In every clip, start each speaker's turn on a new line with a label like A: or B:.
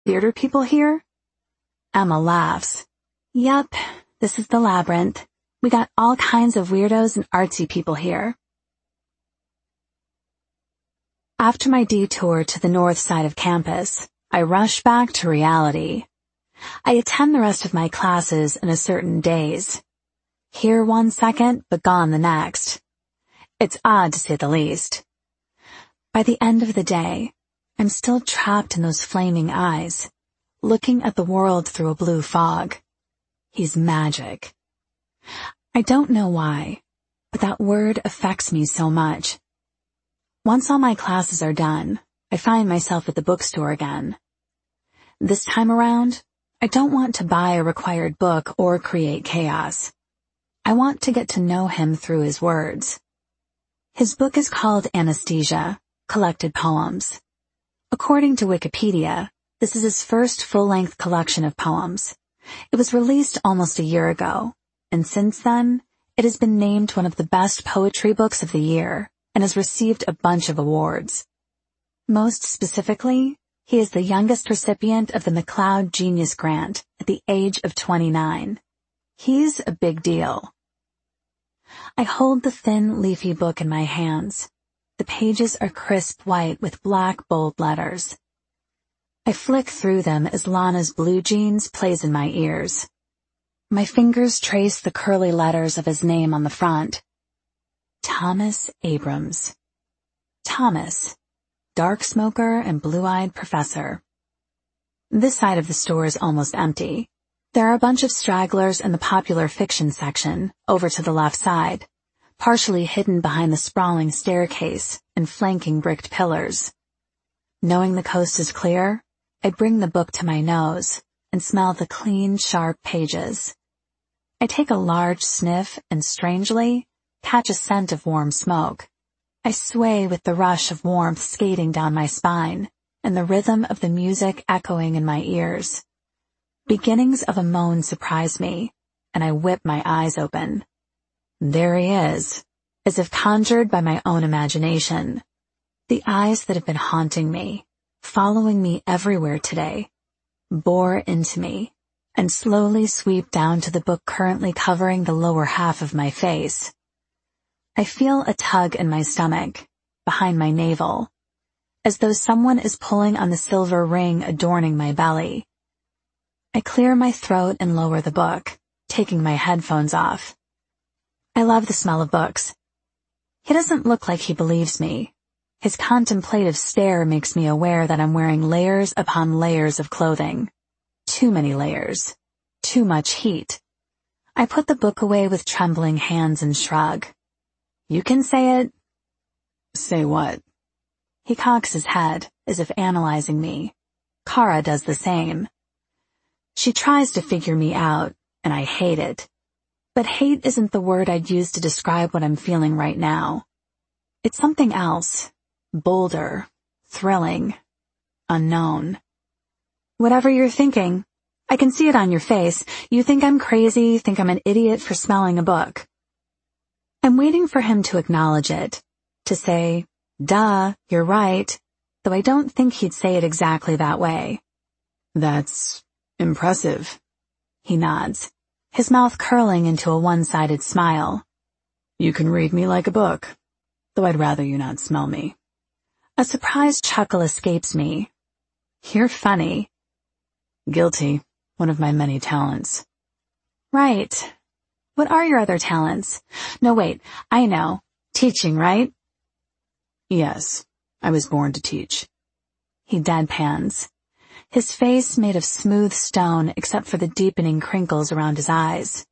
A: Theater people here? Emma laughs. Yup, this is the labyrinth. We got all kinds of weirdos and artsy people here. After my detour to the north side of campus, I rush back to reality. I attend the rest of my classes in a certain daze. Here 1 second, but gone the next. It's odd to say the least. By the end of the day, I'm still trapped in those flaming eyes, looking at the world through a blue fog. He's magic. I don't know why, but that word affects me so much. Once all my classes are done, I find myself at the bookstore again. This time around, I don't want to buy a required book or create chaos. I want to get to know him through his words. His book is called Anesthesia, Collected Poems. According to Wikipedia, this is his first full-length collection of poems. It was released almost a year ago, and since then, it has been named one of the best poetry books of the year and has received a bunch of awards. Most specifically, he is the youngest recipient of the MacLeod Genius Grant at the age of 29. He's a big deal. I hold the thin, leafy book in my hands. The pages are crisp white with black, bold letters. I flick through them as Lana's Blue Jeans plays in my ears. My fingers trace the curly letters of his name on the front. Thomas Abrams. Thomas, dark smoker and blue-eyed professor. This side of the store is almost empty. There are a bunch of stragglers in the popular fiction section, over to the left side, partially hidden behind the sprawling staircase and flanking bricked pillars. Knowing the coast is clear, I bring the book to my nose and smell the clean, sharp pages. I take a large sniff and, strangely, catch a scent of warm smoke. I sway with the rush of warmth skating down my spine and the rhythm of the music echoing in my ears. Beginnings of a moan surprise me, and I whip my eyes open. There he is, as if conjured by my own imagination. The eyes that have been haunting me, following me everywhere today, bore into me, and slowly sweep down to the book currently covering the lower half of my face. I feel a tug in my stomach, behind my navel, as though someone is pulling on the silver ring adorning my belly. I clear my throat and lower the book, taking my headphones off. I love the smell of books. He doesn't look like he believes me. His contemplative stare makes me aware that I'm wearing layers upon layers of clothing. Too many layers. Too much heat. I put the book away with trembling hands and shrug. You can say it. Say what? He cocks his head, as if analyzing me. Kara does the same. She tries to figure me out, and I hate it. But hate isn't the word I'd use to describe what I'm feeling right now. It's something else. Bolder. Thrilling. Unknown. Whatever you're thinking. I can see it on your face. You think I'm crazy, think I'm an idiot for smelling a book. I'm waiting for him to acknowledge it. To say, duh, you're right. Though I don't think he'd say it exactly that way. That's impressive. He nods, his mouth curling into a one-sided smile. You can read me like a book, though I'd rather you not smell me. A surprised chuckle escapes me. You're funny. Guilty, one of my many talents. Right. What are your other talents? No, wait, I know. Teaching, right? Yes, I was born to teach. He deadpans. His face made of smooth stone except for the deepening crinkles around his eyes.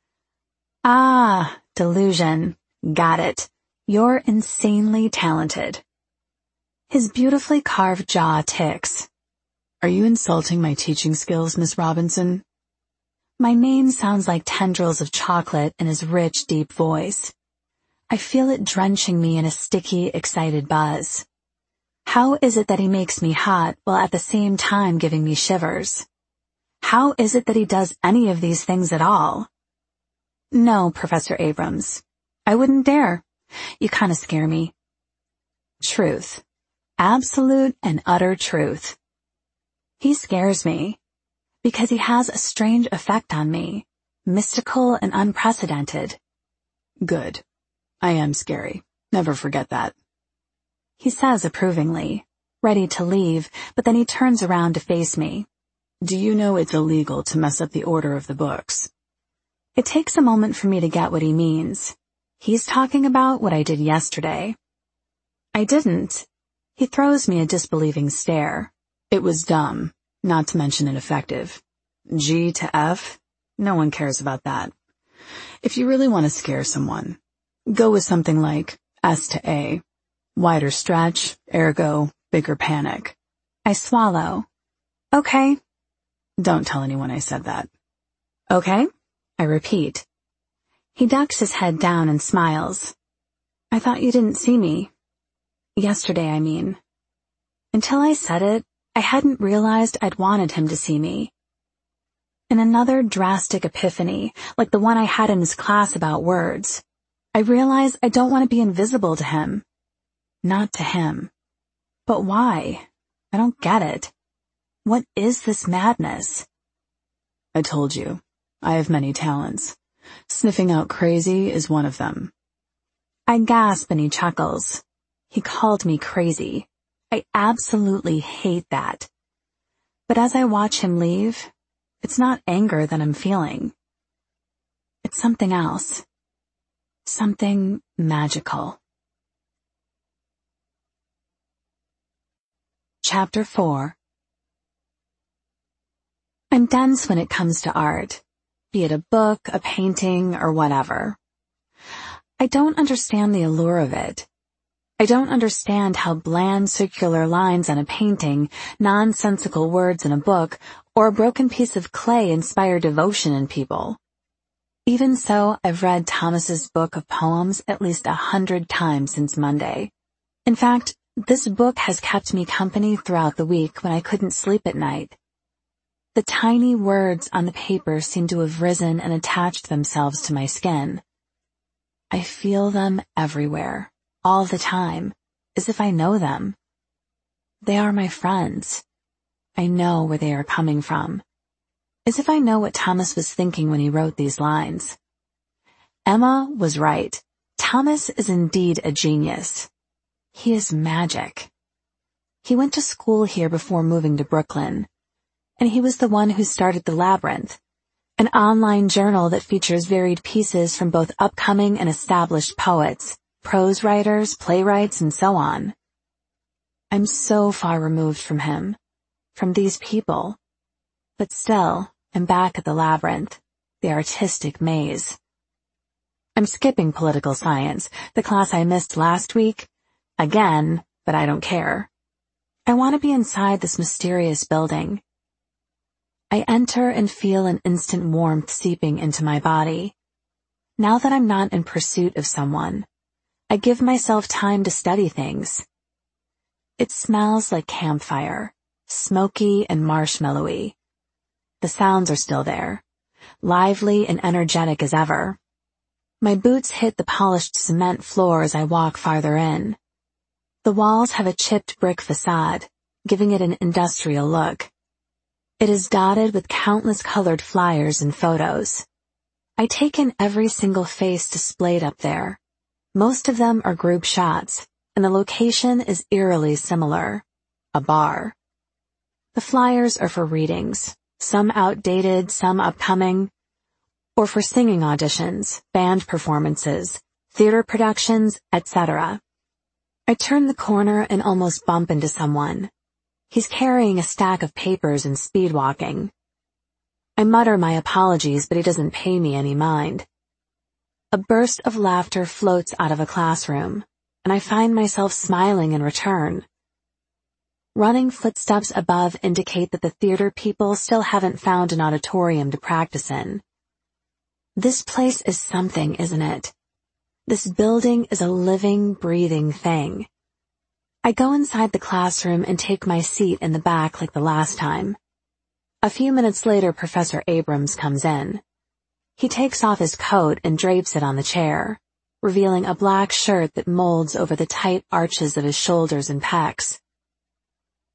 A: Ah, delusion. Got it. You're insanely talented. His beautifully carved jaw ticks. Are you insulting my teaching skills, Miss Robinson? My name sounds like tendrils of chocolate in his rich, deep voice. I feel it drenching me in a sticky, excited buzz. How is it that he makes me hot while at the same time giving me shivers? How is it that he does any of these things at all? No, Professor Abrams. I wouldn't dare. You kind of scare me. Truth. Absolute and utter truth. He scares me because he has a strange effect on me, mystical and unprecedented.
B: Good. I am scary. Never forget that.
A: He says approvingly, ready to leave, but then he turns around to face me.
B: Do you know it's illegal to mess up the order of the books?
A: It takes a moment for me to get what he means. He's talking about what I did yesterday. I didn't. He throws me a disbelieving stare.
B: It was dumb, not to mention ineffective. G to F? No one cares about that. If you really want to scare someone, go with something like S to A. Wider stretch, ergo, bigger panic.
A: I swallow. Okay.
B: Don't tell anyone I said that.
A: Okay, I repeat. He ducks his head down and smiles. I thought you didn't see me. Yesterday, I mean. Until I said it, I hadn't realized I'd wanted him to see me. In another drastic epiphany, like the one I had in his class about words, I realize I don't want to be invisible to him. Not to him. But why? I don't get it. What is this madness?
B: I told you, I have many talents. Sniffing out crazy is one of them.
A: I gasp and he chuckles. He called me crazy. I absolutely hate that. But as I watch him leave, it's not anger that I'm feeling. It's something else. Something magical. Chapter 4. I'm dense when it comes to art, be it a book, a painting, or whatever. I don't understand the allure of it. I don't understand how bland circular lines on a painting, nonsensical words in a book, or a broken piece of clay inspire devotion in people. Even so, I've read Thomas's book of poems at least 100 times since Monday. In fact, this book has kept me company throughout the week when I couldn't sleep at night. The tiny words on the paper seem to have risen and attached themselves to my skin. I feel them everywhere, all the time, as if I know them. They are my friends. I know where they are coming from. As if I know what Thomas was thinking when he wrote these lines. Emma was right. Thomas is indeed a genius. He is magic. He went to school here before moving to Brooklyn. And he was the one who started The Labyrinth, an online journal that features varied pieces from both upcoming and established poets, prose writers, playwrights, and so on. I'm so far removed from him, from these people. But still, I'm back at The Labyrinth, the artistic maze. I'm skipping political science, the class I missed last week. Again, but I don't care. I want to be inside this mysterious building. I enter and feel an instant warmth seeping into my body. Now that I'm not in pursuit of someone, I give myself time to study things. It smells like campfire, smoky and marshmallowy. The sounds are still there, lively and energetic as ever. My boots hit the polished cement floor as I walk farther in. The walls have a chipped brick facade, giving it an industrial look. It is dotted with countless colored flyers and photos. I take in every single face displayed up there. Most of them are group shots, and the location is eerily similar. A bar. The flyers are for readings, some outdated, some upcoming, or for singing auditions, band performances, theater productions, etc. I turn the corner and almost bump into someone. He's carrying a stack of papers and speed walking. I mutter my apologies, but he doesn't pay me any mind. A burst of laughter floats out of a classroom, and I find myself smiling in return. Running footsteps above indicate that the theater people still haven't found an auditorium to practice in. This place is something, isn't it? This building is a living, breathing thing. I go inside the classroom and take my seat in the back like the last time. A few minutes later, Professor Abrams comes in. He takes off his coat and drapes it on the chair, revealing a black shirt that molds over the tight arches of his shoulders and pecs.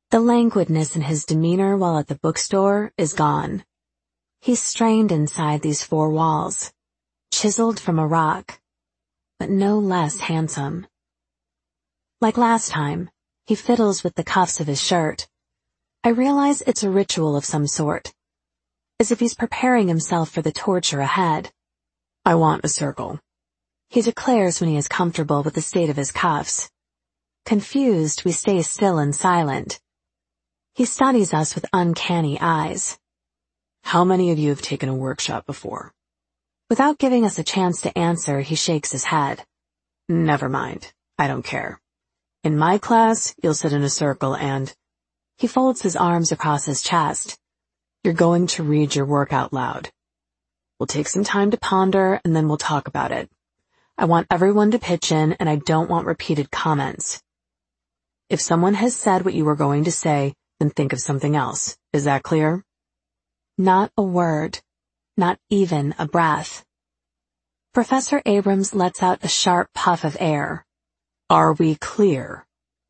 A: The languidness in his demeanor while at the bookstore is gone. He's strained inside these four walls, chiseled from a rock, but no less handsome. Like last time, he fiddles with the cuffs of his shirt. I realize it's a ritual of some sort, as if he's preparing himself for the torture ahead.
B: I want a circle,
A: he declares when he is comfortable with the state of his cuffs. Confused, we stay still and silent. He studies us with uncanny eyes.
B: How many of you have taken a workshop before?
A: Without giving us a chance to answer, he shakes his head.
B: Never mind. I don't care. In my class, you'll sit in a circle and...
A: He folds his arms across his chest.
B: You're going to read your work out loud. We'll take some time to ponder and then we'll talk about it. I want everyone to pitch in and I don't want repeated comments. If someone has said what you were going to say, then think of something else. Is that clear?
A: Not a word. Not even a breath. Professor Abrams lets out a sharp puff of air.
B: Are we clear?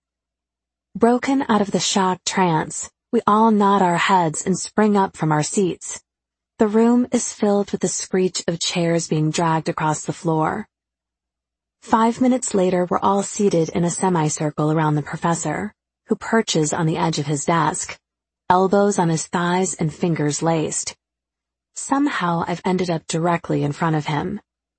A: Broken out of the shocked trance, we all nod our heads and spring up from our seats. The room is filled with the screech of chairs being dragged across the floor. 5 minutes later, we're all seated in a semicircle around the professor, who perches on the edge of his desk, elbows on his thighs and fingers laced. Somehow I've ended up directly in front of him.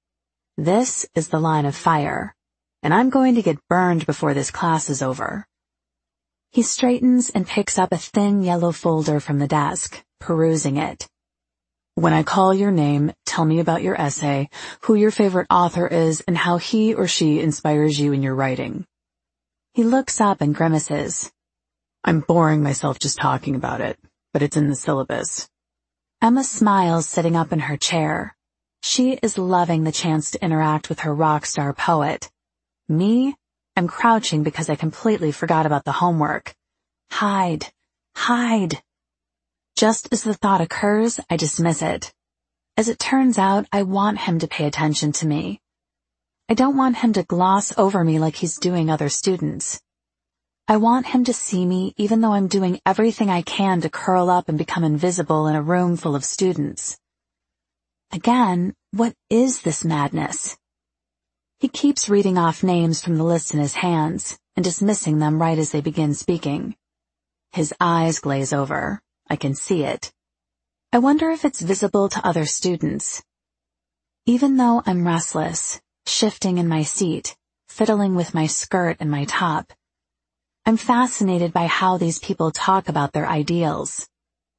A: This is the line of fire, and I'm going to get burned before this class is over. He straightens and picks up a thin yellow folder from the desk, perusing it.
B: When I call your name, tell me about your essay, who your favorite author is, and how he or she inspires you in your writing.
A: He looks up and grimaces.
B: I'm boring myself just talking about it, but it's in the syllabus.
A: Emma smiles sitting up in her chair. She is loving the chance to interact with her rock star poet. Me? I'm crouching because I completely forgot about the homework. Hide. Hide. Just as the thought occurs, I dismiss it. As it turns out, I want him to pay attention to me. I don't want him to gloss over me like he's doing other students. I want him to see me even though I'm doing everything I can to curl up and become invisible in a room full of students. Again, what is this madness? He keeps reading off names from the list in his hands and dismissing them right as they begin speaking. His eyes glaze over. I can see it. I wonder if it's visible to other students. Even though I'm restless, shifting in my seat, fiddling with my skirt and my top, I'm fascinated by how these people talk about their ideals.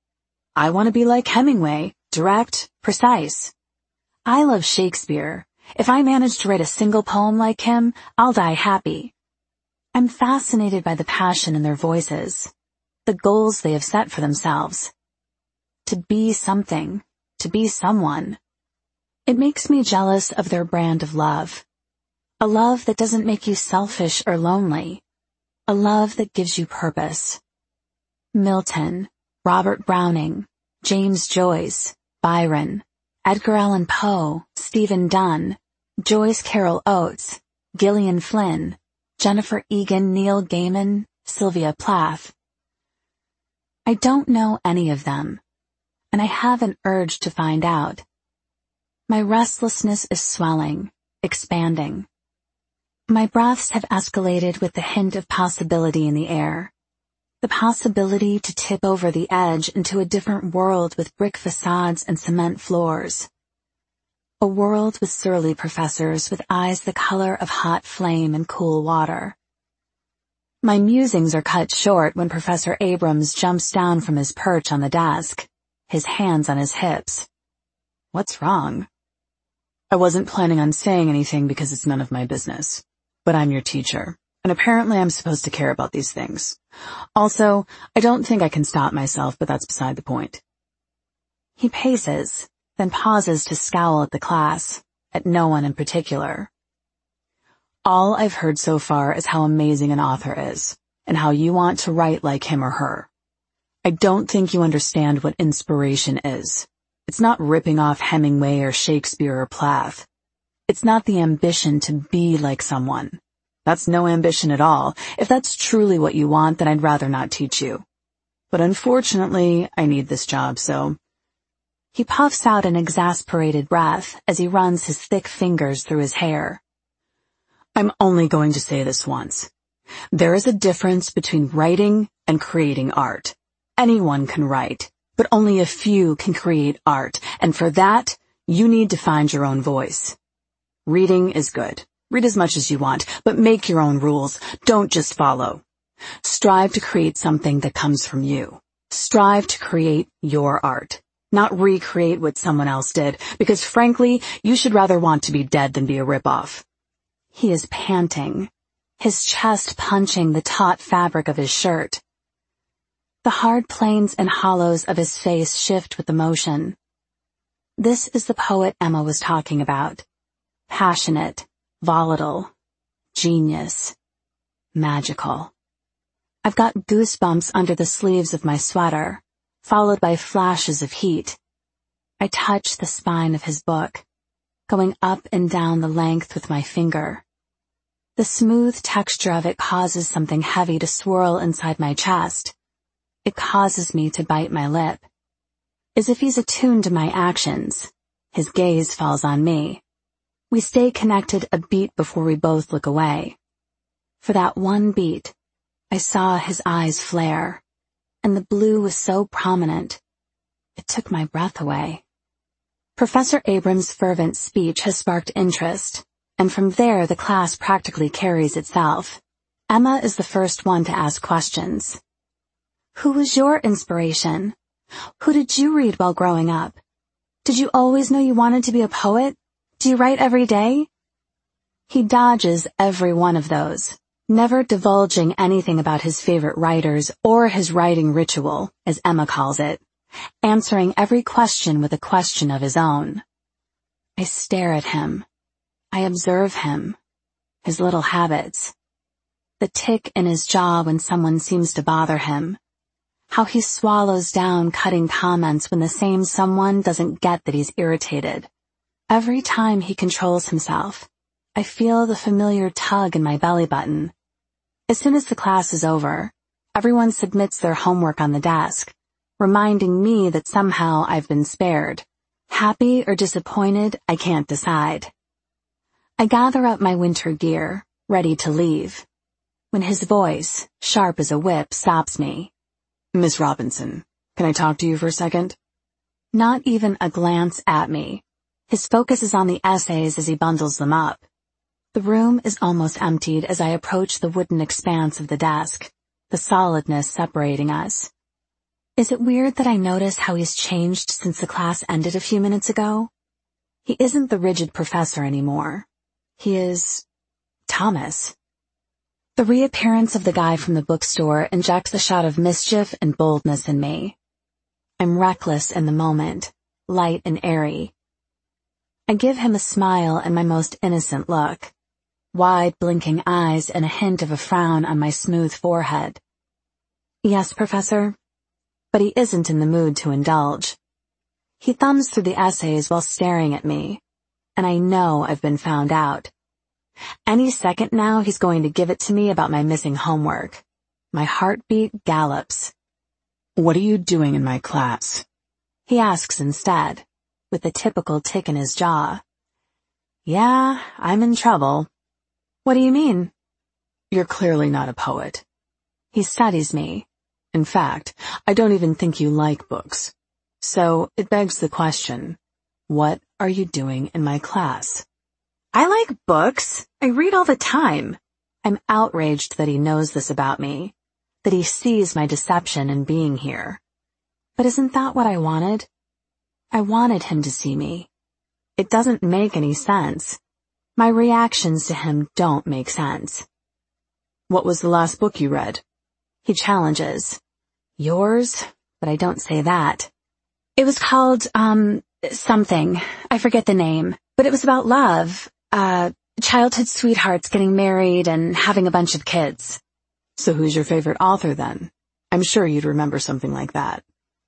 B: I want to be like Hemingway, direct, precise.
A: I love Shakespeare. If I manage to write a single poem like him, I'll die happy. I'm fascinated by the passion in their voices, the goals they have set for themselves. To be something, to be someone. It makes me jealous of their brand of love. A love that doesn't make you selfish or lonely. A love that gives you purpose. Milton, Robert Browning, James Joyce, Byron, Edgar Allan Poe, Stephen Dunn, Joyce Carol Oates, Gillian Flynn, Jennifer Egan, Neil Gaiman, Sylvia Plath. I don't know any of them, and I have an urge to find out. My restlessness is swelling, expanding. My breaths have escalated with the hint of possibility in the air. The possibility to tip over the edge into a different world with brick facades and cement floors. A world with surly professors with eyes the color of hot flame and cool water. My musings are cut short when Professor Abrams jumps down from his perch on the desk, his hands on his hips. What's wrong?
B: I wasn't planning on saying anything because it's none of my business. But I'm your teacher, and apparently I'm supposed to care about these things. Also, I don't think I can stop myself, but that's beside the point.
A: He paces, then pauses to scowl at the class, at no one in particular.
B: All I've heard so far is how amazing an author is, and how you want to write like him or her. I don't think you understand what inspiration is. It's not ripping off Hemingway or Shakespeare or Plath. It's not the ambition to be like someone. That's no ambition at all. If that's truly what you want, then I'd rather not teach you. But unfortunately, I need this job, so...
A: He puffs out an exasperated breath as he runs his thick fingers through his hair.
B: I'm only going to say this once. There is a difference between writing and creating art. Anyone can write, but only a few can create art, and for that, you need to find your own voice. Reading is good. Read as much as you want, but make your own rules. Don't just follow. Strive to create something that comes from you. Strive to create your art, not recreate what someone else did, because frankly, you should rather want to be dead than be a ripoff.
A: He is panting, his chest punching the taut fabric of his shirt. The hard planes and hollows of his face shift with emotion. This is the poet Emma was talking about. Passionate, volatile, genius, magical. I've got goosebumps under the sleeves of my sweater, followed by flashes of heat. I touch the spine of his book, going up and down the length with my finger. The smooth texture of it causes something heavy to swirl inside my chest. It causes me to bite my lip. As if he's attuned to my actions, his gaze falls on me. We stay connected a beat before we both look away. For that one beat, I saw his eyes flare, and the blue was so prominent, it took my breath away. Professor Abrams' fervent speech has sparked interest, and from there the class practically carries itself. Emma is the first one to ask questions. Who was your inspiration? Who did you read while growing up? Did you always know you wanted to be a poet? Do you write every day? He dodges every one of those, never divulging anything about his favorite writers or his writing ritual, as Emma calls it, answering every question with a question of his own. I stare at him. I observe him, his little habits, the tick in his jaw when someone seems to bother him, how he swallows down cutting comments when the same someone doesn't get that he's irritated. Every time he controls himself, I feel the familiar tug in my belly button. As soon as the class is over, everyone submits their homework on the desk, reminding me that somehow I've been spared. Happy or disappointed, I can't decide. I gather up my winter gear, ready to leave, when his voice, sharp as a whip, stops me.
B: Miss Robinson, can I talk to you for a second?
A: Not even a glance at me. His focus is on the essays as he bundles them up. The room is almost emptied as I approach the wooden expanse of the desk, the solidness separating us. Is it weird that I notice how he's changed since the class ended a few minutes ago? He isn't the rigid professor anymore. He is... Thomas. The reappearance of the guy from the bookstore injects a shot of mischief and boldness in me. I'm reckless in the moment, light and airy. I give him a smile and my most innocent look, wide blinking eyes and a hint of a frown on my smooth forehead. Yes, Professor? But he isn't in the mood to indulge. He thumbs through the essays while staring at me, and I know I've been found out. Any second now he's going to give it to me about my missing homework. My heartbeat gallops.
B: What are you doing in my class?
A: He asks instead, with the typical tick in his jaw. Yeah, I'm in trouble. What do you mean?
B: You're clearly not a poet.
A: He studies me.
B: In fact, I don't even think you like books. So it begs the question, what are you doing in my class?
A: I like books. I read all the time. I'm outraged that he knows this about me, that he sees my deception in being here. But isn't that what I wanted? I wanted him to see me. It doesn't make any sense. My reactions to him don't make sense.
B: What was the last book you read?
A: He challenges. Yours? But I don't say that. It was called, something. I forget the name. But it was about love. Childhood sweethearts getting married and having a bunch of kids.
B: So who's your favorite author then? I'm sure you'd remember something like that.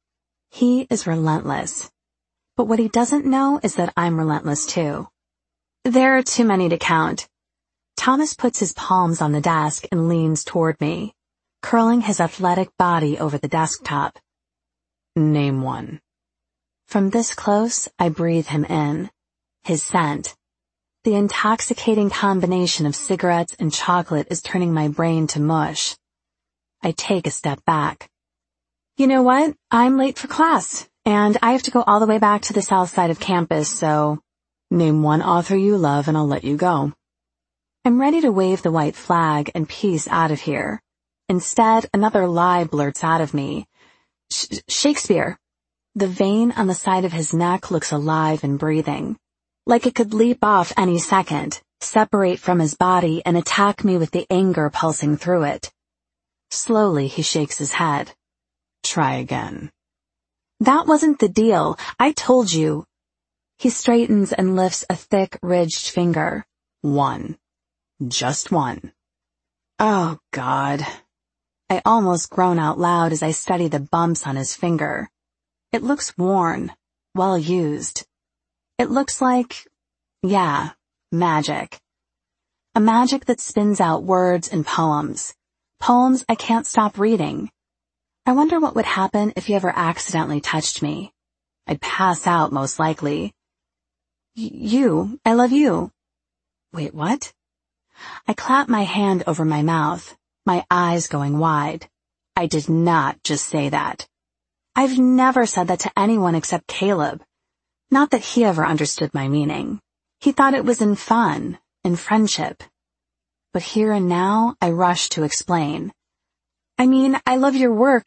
A: He is relentless. But what he doesn't know is that I'm relentless too. There are too many to count. Thomas puts his palms on the desk and leans toward me, curling his athletic body over the desktop.
B: Name one.
A: From this close, I breathe him in. His scent. The intoxicating combination of cigarettes and chocolate is turning my brain to mush. I take a step back. You know what? I'm late for class, and I have to go all the way back to the south side of campus, so...
B: Name one author you love and I'll let you go.
A: I'm ready to wave the white flag and peace out of here. Instead, another lie blurts out of me. Shakespeare. The vein on the side of his neck looks alive and breathing, like it could leap off any second, separate from his body and attack me with the anger pulsing through it. Slowly he shakes his head.
B: Try again.
A: That wasn't the deal. I told you. He straightens and lifts a thick, ridged finger.
B: One. Just one.
A: Oh, God. I almost groan out loud as I study the bumps on his finger. It looks worn, well used. It looks like, yeah, magic. A magic that spins out words and poems. Poems I can't stop reading. I wonder what would happen if he ever accidentally touched me. I'd pass out, most likely. I love you. Wait, what? I clap my hand over my mouth, my eyes going wide. I did not just say that. I've never said that to anyone except Caleb. Not that he ever understood my meaning. He thought it was in fun, in friendship. But here and now, I rush to explain. I mean, I love your work,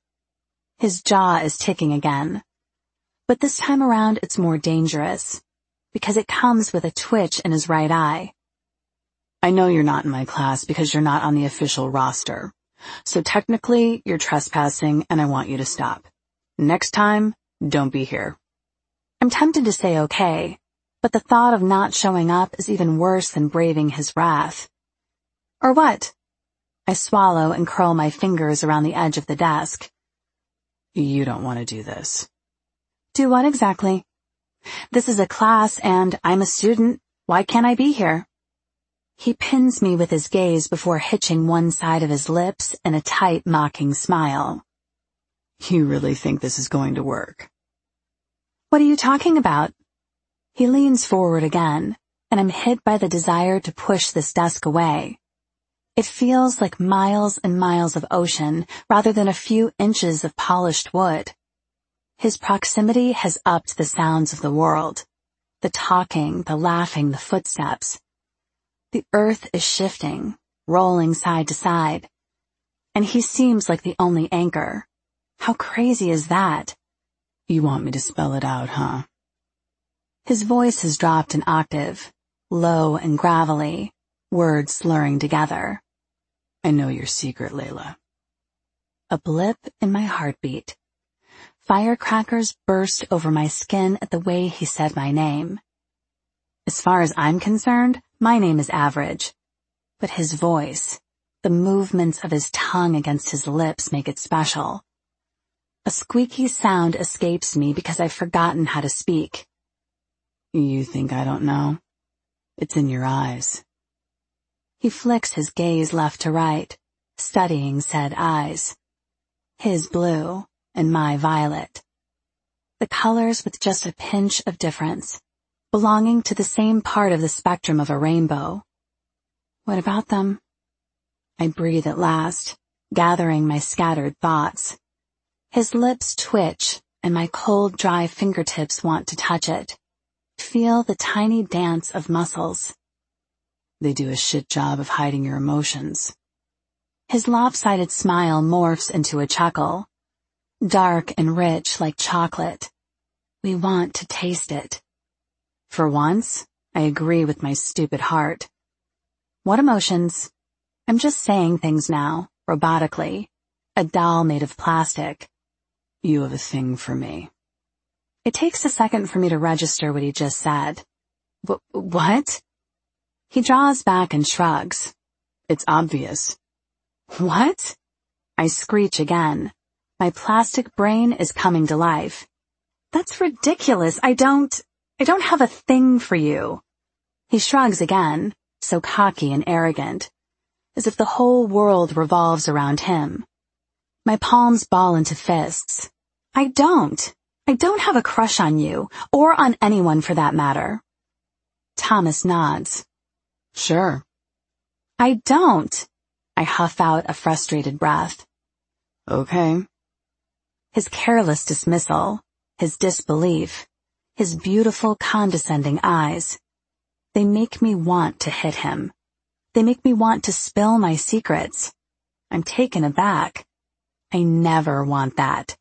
A: His jaw is ticking again. But this time around, it's more dangerous, because it comes with a twitch in his right eye.
B: I know you're not in my class because you're not on the official roster. So technically, you're trespassing and I want you to stop. Next time, don't be here.
A: I'm tempted to say okay, but the thought of not showing up is even worse than braving his wrath. Or what? I swallow and curl my fingers around the edge of the desk.
B: You don't want to do this.
A: Do what exactly? This is a class and I'm a student. Why can't I be here? He pins me with his gaze before hitching one side of his lips in a tight, mocking smile.
B: You really think this is going to work?
A: What are you talking about? He leans forward again, and I'm hit by the desire to push this desk away. It feels like miles and miles of ocean rather than a few inches of polished wood. His proximity has upped the sounds of the world. The talking, the laughing, the footsteps. The earth is shifting, rolling side to side. And he seems like the only anchor. How crazy is that?
B: You want me to spell it out, huh?
A: His voice has dropped an octave, low and gravelly, words slurring together.
B: I know your secret, Layla.
A: A blip in my heartbeat. Firecrackers burst over my skin at the way he said my name. As far as I'm concerned, my name is average. But his voice, the movements of his tongue against his lips make it special. A squeaky sound escapes me because I've forgotten how to speak.
B: You think I don't know? It's in your eyes.
A: He flicks his gaze left to right, studying said eyes. His blue and my violet. The colors with just a pinch of difference, belonging to the same part of the spectrum of a rainbow. What about them? I breathe at last, gathering my scattered thoughts. His lips twitch, and my cold, dry fingertips want to touch it. Feel the tiny dance of muscles.
B: They do a shit job of hiding your emotions.
A: His lopsided smile morphs into a chuckle. Dark and rich like chocolate. We want to taste it. For once, I agree with my stupid heart. What emotions? I'm just saying things now, robotically. A doll made of plastic.
B: You have a thing for me.
A: It takes a second for me to register what he just said. What? He draws back and shrugs.
B: It's obvious.
A: What? I screech again. My plastic brain is coming to life. That's ridiculous. I don't have a thing for you. He shrugs again, so cocky and arrogant, as if the whole world revolves around him. My palms ball into fists. I don't have a crush on you, or on anyone for that matter. Thomas nods.
B: Sure.
A: I don't. I huff out a frustrated breath.
B: Okay.
A: His careless dismissal, his disbelief, his beautiful condescending eyes. They make me want to hit him. They make me want to spill my secrets. I'm taken aback. I never want that.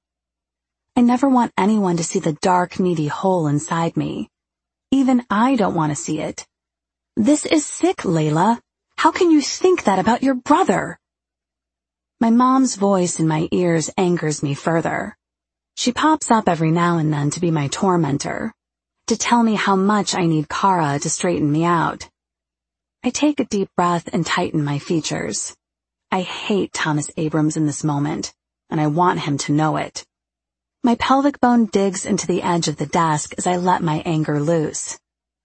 A: I never want anyone to see the dark, needy hole inside me. Even I don't want to see it. This is sick, Layla. How can you think that about your brother? My mom's voice in my ears angers me further. She pops up every now and then to be my tormentor, to tell me how much I need Kara to straighten me out. I take a deep breath and tighten my features. I hate Thomas Abrams in this moment, and I want him to know it. My pelvic bone digs into the edge of the desk as I let my anger loose.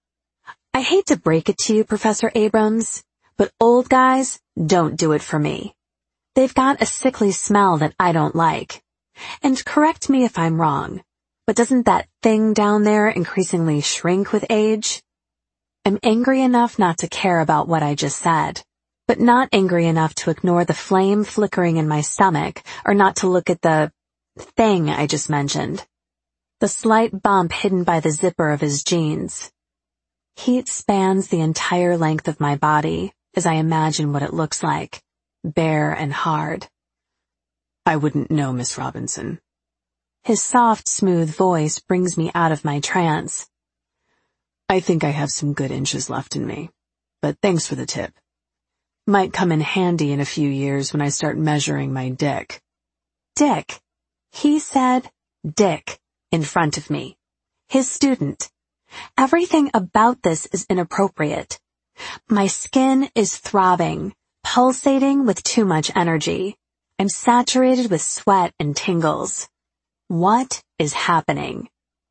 A: I hate to break it to you, Professor Abrams, but old guys don't do it for me. They've got a sickly smell that I don't like. And correct me if I'm wrong, but doesn't that thing down there increasingly shrink with age? I'm angry enough not to care about what I just said, but not angry enough to ignore the flame flickering in my stomach or not to look at the thing I just mentioned. The slight bump hidden by the zipper of his jeans. Heat spans the entire length of my body as I imagine what it looks like, bare and hard.
B: I wouldn't know, Miss Robinson.
A: His soft, smooth voice brings me out of my trance.
B: I think I have some good inches left in me, but thanks for the tip. Might come in handy in a few years when I start measuring my dick.
A: Dick. He said dick in front of me. His student. Everything about this is inappropriate. My skin is throbbing, pulsating with too much energy. I'm saturated with sweat and tingles. What is happening?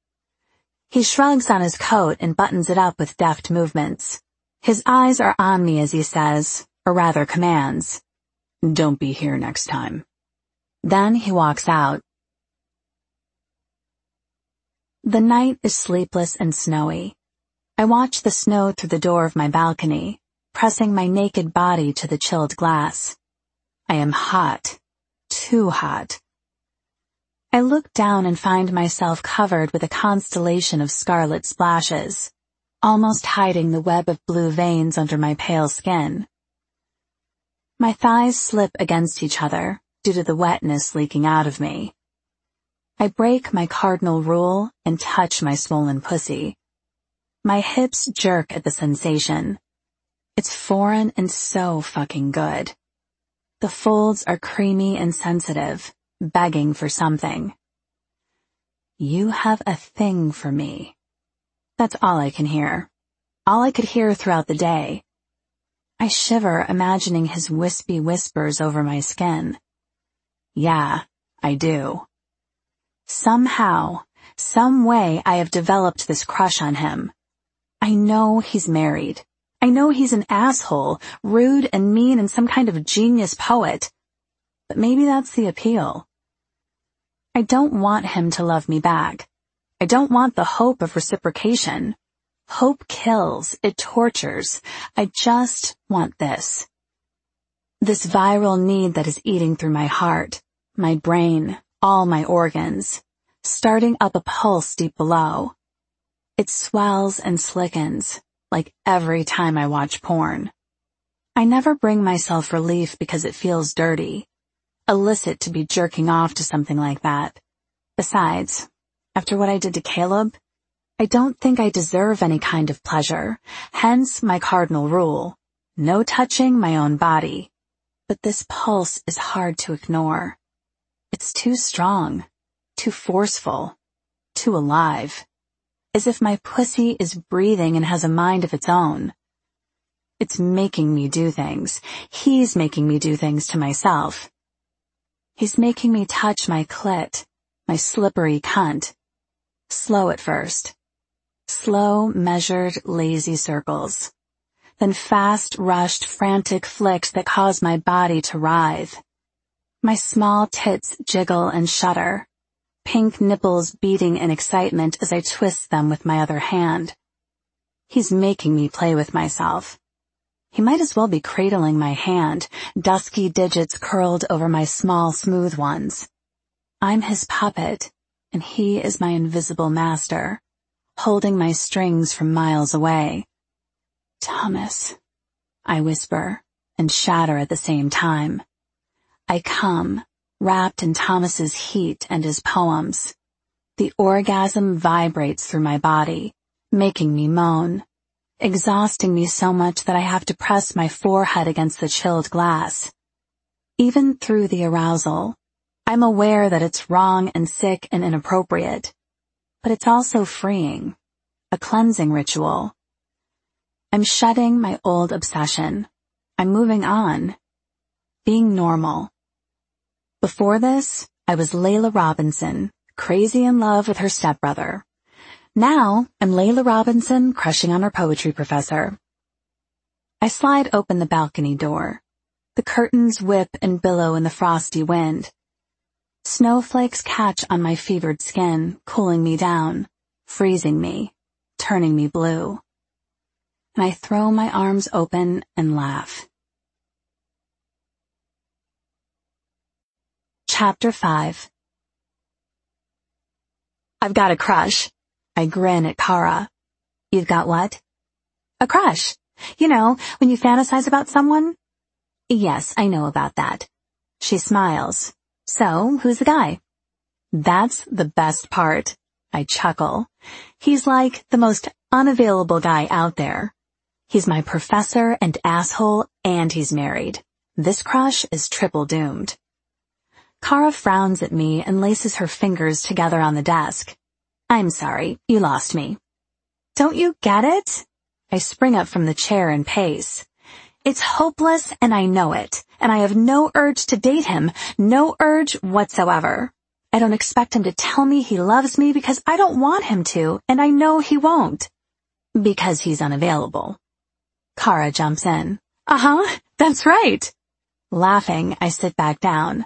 A: He shrugs on his coat and buttons it up with deft movements. His eyes are on me as he says, or rather commands,
B: "Don't be here next time."
A: Then he walks out. The night is sleepless and snowy. I watch the snow through the door of my balcony, pressing my naked body to the chilled glass. I am hot. Too hot. I look down and find myself covered with a constellation of scarlet splashes, almost hiding the web of blue veins under my pale skin. My thighs slip against each other due to the wetness leaking out of me. I break my cardinal rule and touch my swollen pussy. My hips jerk at the sensation. It's foreign and so fucking good. The folds are creamy and sensitive, begging for something. You have a thing for me. That's all I can hear. All I could hear throughout the day. I shiver imagining his wispy whispers over my skin. Yeah, I do. Somehow, some way I have developed this crush on him. I know he's married. I know he's an asshole, rude and mean and some kind of genius poet. But maybe that's the appeal. I don't want him to love me back. I don't want the hope of reciprocation. Hope kills, it tortures. I just want this. This viral need that is eating through my heart, my brain, all my organs, starting up a pulse deep below. It swells and slickens, like every time I watch porn. I never bring myself relief because it feels dirty, illicit to be jerking off to something like that. Besides, after what I did to Caleb, I don't think I deserve any kind of pleasure, hence my cardinal rule, no touching my own body. But this pulse is hard to ignore. It's too strong, too forceful, too alive, as if my pussy is breathing and has a mind of its own. It's making me do things. He's making me do things to myself. He's making me touch my clit, my slippery cunt. Slow at first. Slow, measured, lazy circles. then fast, rushed, frantic flicks that cause my body to writhe. My small tits jiggle and shudder, pink nipples beating in excitement as I twist them with my other hand. He's making me play with myself. He might as well be cradling my hand, dusky digits curled over my small, smooth ones. I'm his puppet, and he is my invisible master, holding my strings from miles away. Thomas, I whisper, and shatter at the same time. I come, wrapped in Thomas's heat and his poems. The orgasm vibrates through my body, making me moan, exhausting me so much that I have to press my forehead against the chilled glass. Even through the arousal, I'm aware that it's wrong and sick and inappropriate, but it's also freeing, a cleansing ritual. I'm shedding my old obsession. I'm moving on, being normal. Before this, I was Layla Robinson, crazy in love with her stepbrother. Now, I'm Layla Robinson crushing on her poetry professor. I slide open the balcony door. The curtains whip and billow in the frosty wind. Snowflakes catch on my fevered skin, cooling me down, freezing me, turning me blue. And I throw my arms open and laugh. Chapter 5. I've got a crush. I grin at Kara. You've got what? A crush. You know, when you fantasize about someone? Yes, I know about that. She smiles. So, who's the guy? That's the best part. I chuckle. He's like the most unavailable guy out there. He's my professor and asshole, and he's married. This crush is triple doomed. Kara frowns at me and laces her fingers together on the desk. I'm sorry, you lost me. Don't you get it? I spring up from the chair and pace. It's hopeless and I know it, and I have no urge to date him, no urge whatsoever. I don't expect him to tell me he loves me because I don't want him to, and I know he won't. Because he's unavailable. Kara jumps in. Uh-huh, that's right. Laughing, I sit back down.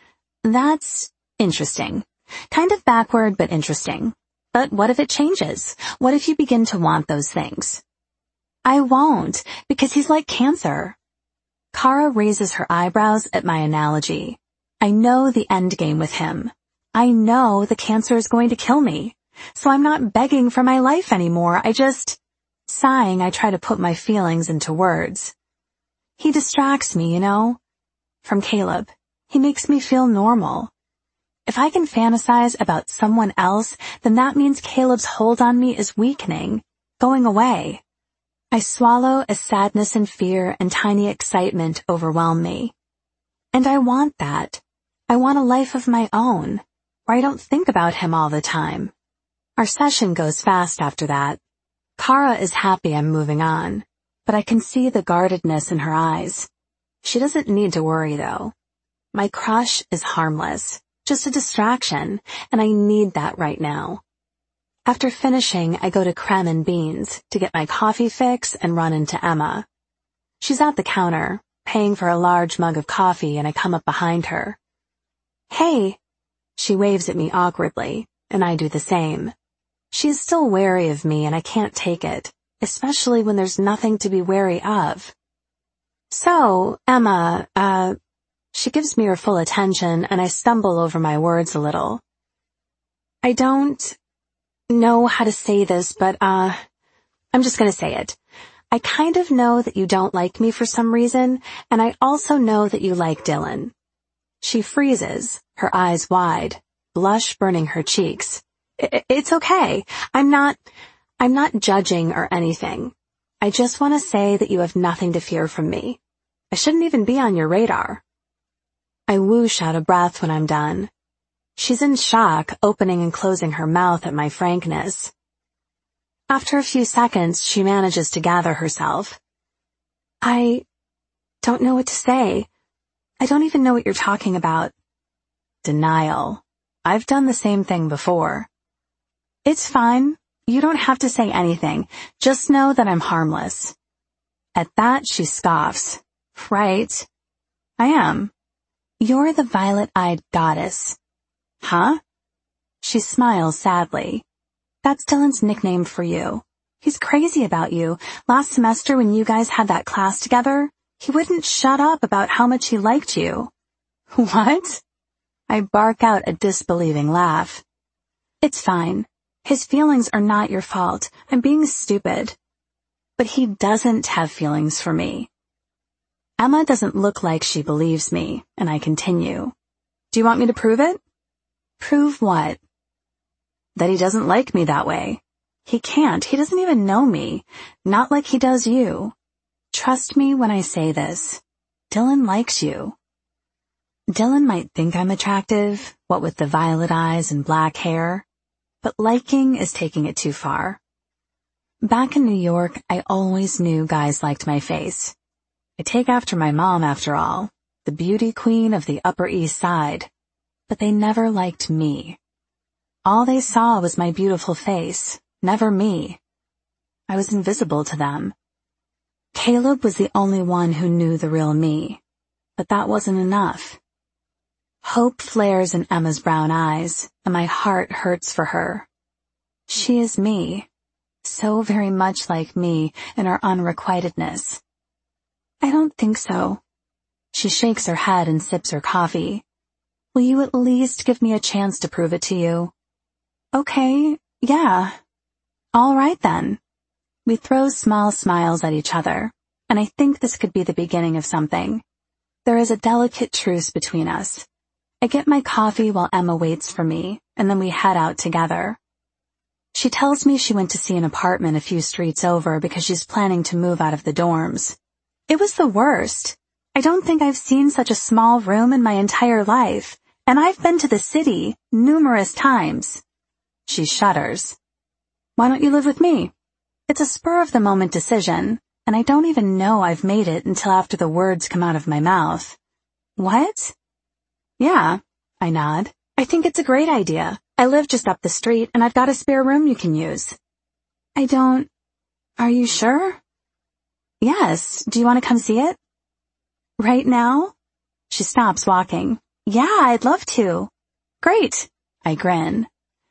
A: That's interesting. Kind of backward, but interesting. But what if it changes? What if you begin to want those things? I won't, because he's like cancer. Kara raises her eyebrows at my analogy. I know the end game with him. I know the cancer is going to kill me. So I'm not begging for my life anymore. Sighing, I try to put my feelings into words. He distracts me, you know? From Caleb. He makes me feel normal. If I can fantasize about someone else, then that means Caleb's hold on me is weakening, going away. I swallow as sadness and fear and tiny excitement overwhelm me. And I want that. I want a life of my own, where I don't think about him all the time. Our session goes fast after that. Kara is happy I'm moving on, but I can see the guardedness in her eyes. She doesn't need to worry, though. My crush is harmless, just a distraction, and I need that right now. After finishing, I go to Creme and Beans to get my coffee fix and run into Emma. She's at the counter, paying for a large mug of coffee, and I come up behind her. Hey! She waves at me awkwardly, and I do the same. She is still wary of me, and I can't take it, especially when there's nothing to be wary of. So, Emma, She gives me her full attention, and I stumble over my words a little. I don't know how to say this, but, I'm just gonna say it. I kind of know that you don't like me for some reason, and I also know that you like Dylan. She freezes, her eyes wide, blush burning her cheeks. It's okay. I'm not judging or anything. I just want to say that you have nothing to fear from me. I shouldn't even be on your radar. I whoosh out of breath when I'm done. She's in shock, opening and closing her mouth at my frankness. After a few seconds, she manages to gather herself. I don't know what to say. I don't even know what you're talking about. Denial. I've done the same thing before. It's fine. You don't have to say anything. Just know that I'm harmless. At that, she scoffs. Right.
B: I am.
A: You're the violet-eyed goddess.
B: Huh?
A: She smiles sadly. That's Dylan's nickname for you. He's crazy about you. Last semester when you guys had that class together, he wouldn't shut up about how much he liked you.
B: What?
A: I bark out a disbelieving laugh. It's fine. His feelings are not your fault. I'm being stupid. But he doesn't have feelings for me. Emma doesn't look like she believes me, and I continue.
B: Do you want me to prove it?
A: Prove what?
B: That he doesn't like me that way.
A: He can't. He doesn't even know me. Not like he does you. Trust me when I say this. Dylan likes you. Dylan might think I'm attractive, what with the violet eyes and black hair, but liking is taking it too far. Back in New York, I always knew guys liked my face. I take after my mom, after all, the beauty queen of the Upper East Side, but they never liked me. All they saw was my beautiful face, never me. I was invisible to them. Caleb was the only one who knew the real me, but that wasn't enough. Hope flares in Emma's brown eyes, and my heart hurts for her. She is me, so very much like me in her unrequitedness. I don't think so. She shakes her head and sips her coffee. Will you at least give me a chance to prove it to you? Okay, yeah. All right then. We throw small smiles at each other, and I think this could be the beginning of something. There is a delicate truce between us. I get my coffee while Emma waits for me, and then we head out together. She tells me she went to see an apartment a few streets over because she's planning to move out of the dorms. It was the worst. I don't think I've seen such a small room in my entire life, and I've been to the city numerous times. She shudders. Why don't you live with me? It's a spur-of-the-moment decision, and I don't even know I've made it until after the words come out of my mouth. What?
B: Yeah,
A: I nod. I think it's a great idea. I live just up the street, and I've got a spare room you can use. Are you sure? Yes. Do you want to come see it? Right now? She stops walking. Yeah, I'd love to. Great. I grin.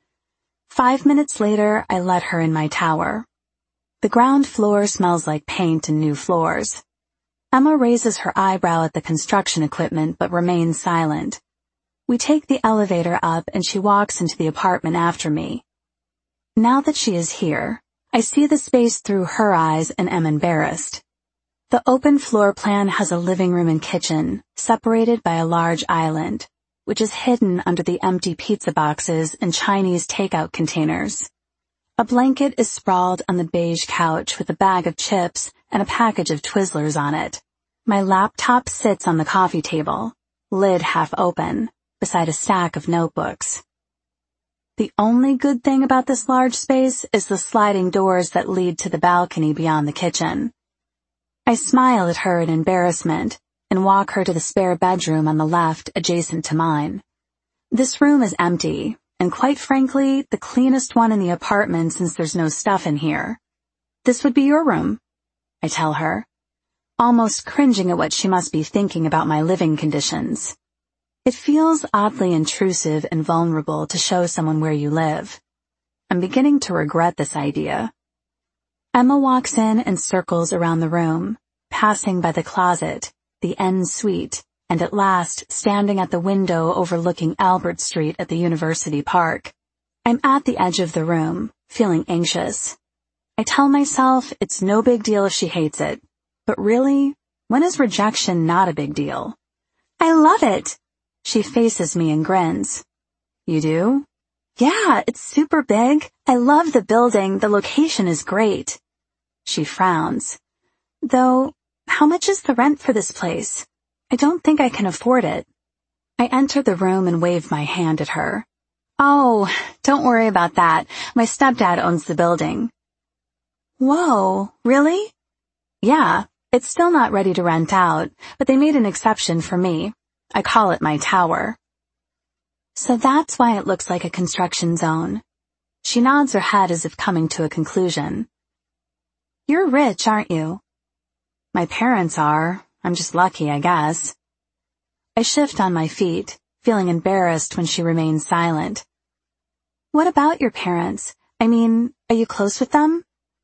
A: 5 minutes later, I let her in my tower. The ground floor smells like paint and new floors. Emma raises her eyebrow at the construction equipment but remains silent. We take the elevator up and she walks into the apartment after me. Now that she is here, I see the space through her eyes and am embarrassed. The open floor plan has a living room and kitchen, separated by a large island, which is hidden under the empty pizza boxes and Chinese takeout containers. A blanket is sprawled on the beige couch with a bag of chips and a package of Twizzlers on it. My laptop sits on the coffee table, lid half open, beside a stack of notebooks. The only good thing about this large space is the sliding doors that lead to the balcony beyond the kitchen. I smile at her in embarrassment and walk her to the spare bedroom on the left adjacent to mine. This room is empty, and quite frankly, the cleanest one in the apartment since there's no stuff in here. This would be your room, I tell her, almost cringing at what she must be thinking about my living conditions. It feels oddly intrusive and vulnerable to show someone where you live. I'm beginning to regret this idea. Emma walks in and circles around the room, passing by the closet, the en suite, and at last standing at the window overlooking Albert Street at the University Park. I'm at the edge of the room, feeling anxious. I tell myself it's no big deal if she hates it, but really, when is rejection not a big deal? I love it! She faces me and grins. You do? Yeah, it's super big. I love the building. The location is great. She frowns. Though, how much is the rent for this place? I don't think I can afford it. I enter the room and wave my hand at her. Oh, don't worry about that. My stepdad owns the building. Whoa, really? Yeah, it's still not ready to rent out, but they made an exception for me. I call it my tower. So that's why it looks like a construction zone. She nods her head as if coming to a conclusion. You're rich, aren't you? My parents are. I'm just lucky, I guess. I shift on my feet, feeling embarrassed when she remains silent. What about your parents? I mean, are you close with them?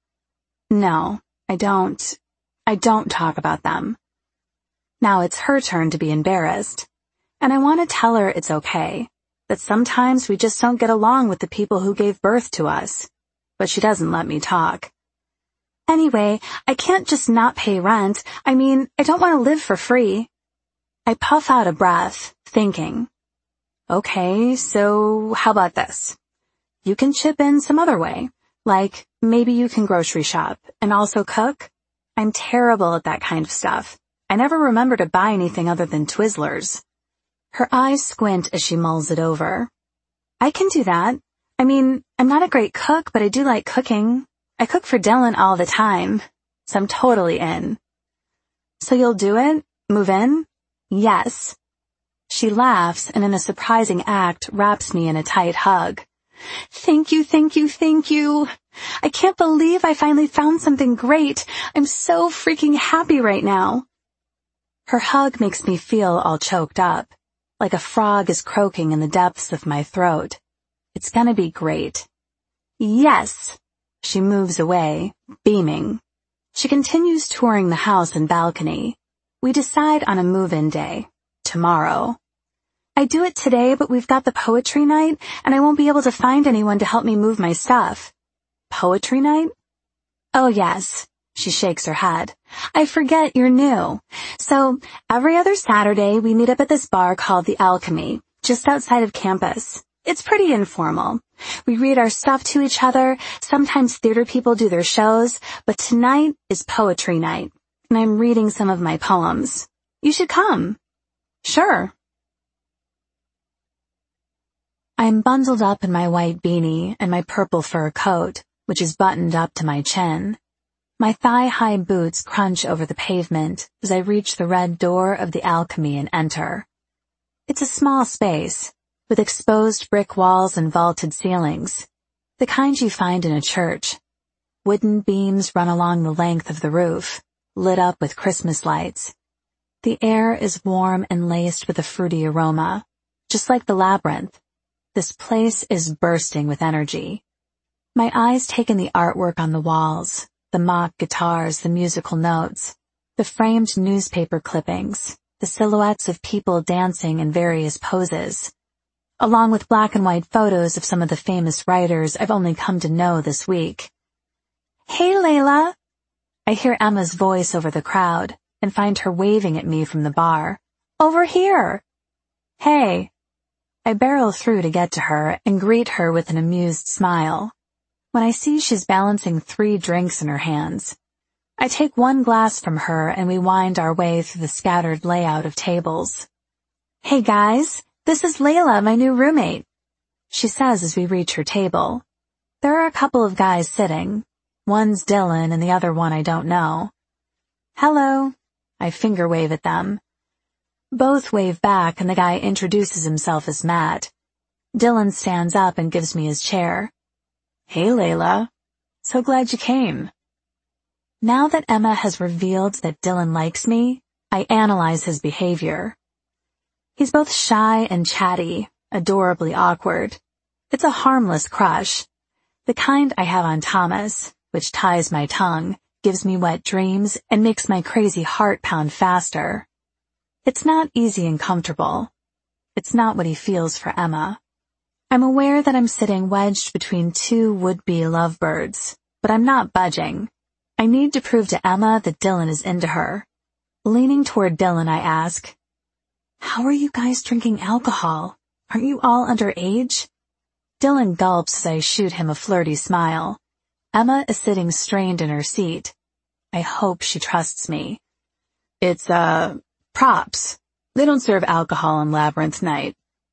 A: No, I don't talk about them. Now it's her turn to be embarrassed. And I want to tell her it's okay, that sometimes we just don't get along with the people who gave birth to us. But she doesn't let me talk. Anyway, I can't just not pay rent. I mean, I don't want to live for free. I puff out a breath, thinking. Okay, so how about this? You can chip in some other way. Like, maybe you can grocery shop and also cook. I'm terrible at that kind of stuff. I never remember to buy anything other than Twizzlers. Her eyes squint as she mulls it over. I can do that. I mean, I'm not a great cook, but I do like cooking. I cook for Dylan all the time, so I'm totally in. So you'll do it? Move in? Yes. She laughs and in a surprising act wraps me in a tight hug. Thank you, thank you, thank you. I can't believe I finally found something great. I'm so freaking happy right now. Her hug makes me feel all choked up, like a frog is croaking in the depths of my throat. It's gonna be great. Yes. She moves away, beaming. She continues touring the house and balcony. We decide on a move-in day, tomorrow. I do it today, but we've got the poetry night, and I won't be able to find anyone to help me move my stuff. Poetry night? Oh yes. She shakes her head. I forget you're new. So, every other Saturday we meet up at this bar called The Alchemy, just outside of campus. It's pretty informal. We read our stuff to each other, sometimes theater people do their shows, but tonight is poetry night, and I'm reading some of my poems. You should come. Sure. I'm bundled up in my white beanie and my purple fur coat, which is buttoned up to my chin. My thigh-high boots crunch over the pavement as I reach the red door of The Alchemy and enter. It's a small space, with exposed brick walls and vaulted ceilings, the kind you find in a church. Wooden beams run along the length of the roof, lit up with Christmas lights. The air is warm and laced with a fruity aroma, just like the labyrinth. This place is bursting with energy. My eyes take in the artwork on the walls, the mock guitars, the musical notes, the framed newspaper clippings, the silhouettes of people dancing in various poses, along with black and white photos of some of the famous writers I've only come to know this week. Hey, Layla! I hear Emma's voice over the crowd and find her waving at me from the bar. Over here! Hey! I barrel through to get to her and greet her with an amused smile. When I see she's balancing 3 drinks in her hands, I take one glass from her and we wind our way through the scattered layout of tables. Hey guys! This is Layla, my new roommate, she says as we reach her table. There are a couple of guys sitting. One's Dylan and the other one I don't know. Hello. I finger wave at them. Both wave back and the guy introduces himself as Matt. Dylan stands up and gives me his chair. Hey Layla. So glad you came. Now that Emma has revealed that Dylan likes me, I analyze his behavior. He's both shy and chatty, adorably awkward. It's a harmless crush. The kind I have on Thomas, which ties my tongue, gives me wet dreams, and makes my crazy heart pound faster. It's not easy and comfortable. It's not what he feels for Emma. I'm aware that I'm sitting wedged between 2 would-be lovebirds, but I'm not budging. I need to prove to Emma that Dylan is into her. Leaning toward Dylan, I ask, How are you guys drinking alcohol? Aren't you all underage? Dylan gulps as I shoot him a flirty smile. Emma is sitting strained in her seat. I hope she trusts me. It's, props. They don't serve alcohol on Labyrinth night.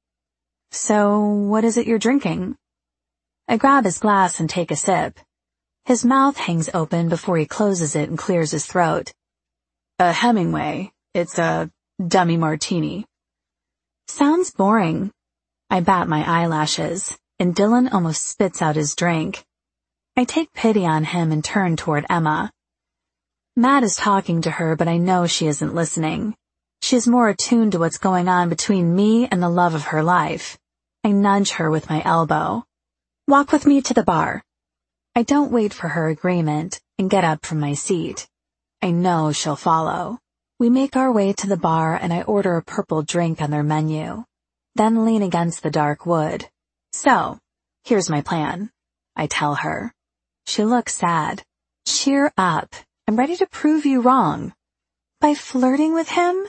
A: So, what is it you're drinking? I grab his glass and take a sip. His mouth hangs open before he closes it and clears his throat. A Hemingway. It's a dummy martini. Sounds boring. I bat my eyelashes, and Dylan almost spits out his drink. I take pity on him and turn toward Emma. Matt is talking to her, but I know she isn't listening. She is more attuned to what's going on between me and the love of her life. I nudge her with my elbow. Walk with me to the bar. I don't wait for her agreement and get up from my seat. I know she'll follow. We make our way to the bar and I order a purple drink on their menu, then lean against the dark wood. So, here's my plan, I tell her. She looks sad. Cheer up. I'm ready to prove you wrong. By flirting with him?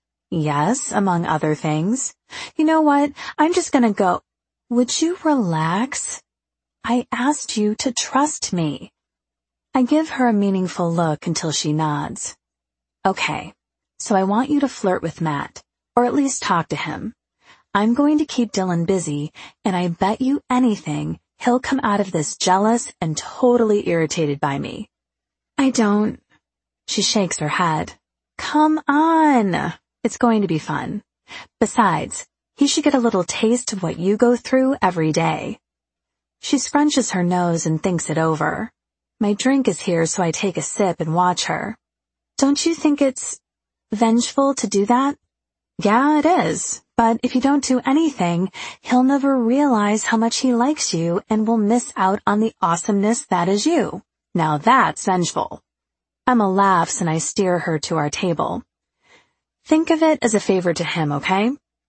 A: Yes, among other things. You know what? I'm just gonna go. Would you relax? I asked you to trust me. I give her a meaningful look until she nods. Okay, so I want you to flirt with Matt, or at least talk to him. I'm going to keep Dylan busy, and I bet you anything he'll come out of this jealous and totally irritated by me. I don't. She shakes her head. Come on. It's going to be fun. Besides, he should get a little taste of what you go through every day. She scrunches her nose and thinks it over. My drink is here, so I take a sip and watch her. Don't you think it's vengeful to do that? Yeah, it is. But if you don't do anything, he'll never realize how much he likes you and will miss out on the awesomeness that is you. Now that's vengeful. Emma laughs and I steer her to our table. Think of it as a favor to him, okay?